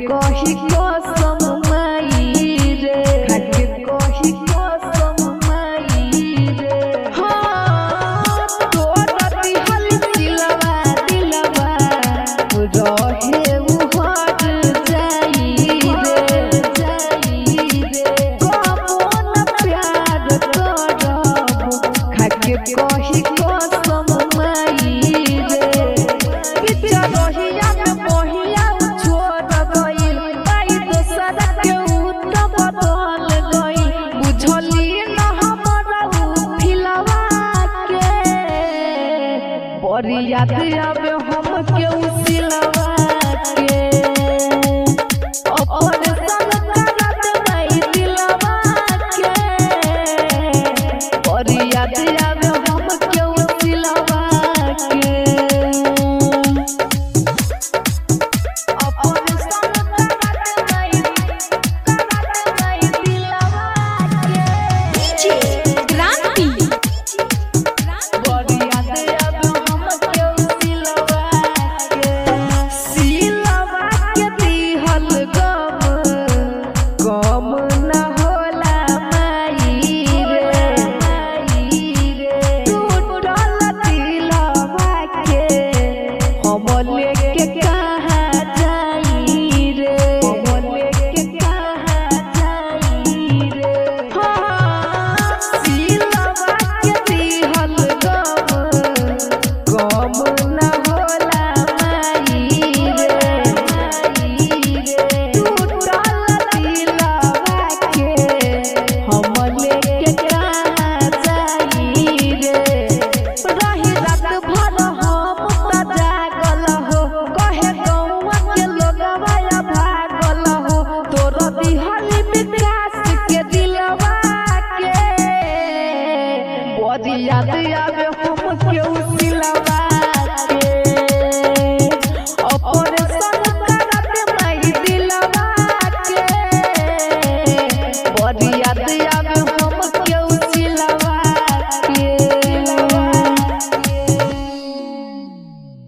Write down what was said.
कही कसम माई रे, खाके कही कसम माई रे। हाँ तोरा दिहल दिलवा दिलवा रहे उहर जाई रे, जाई रे। कौन प्यार करब खाके कही कसम माई रे। पिछा रहिया में बहिया छोड़ गइल, पाई दोसर के उत बदल गइल। बुझली न हमरा उ फिलवा के, बड़ी याद आवे हम के उ सिलवा के।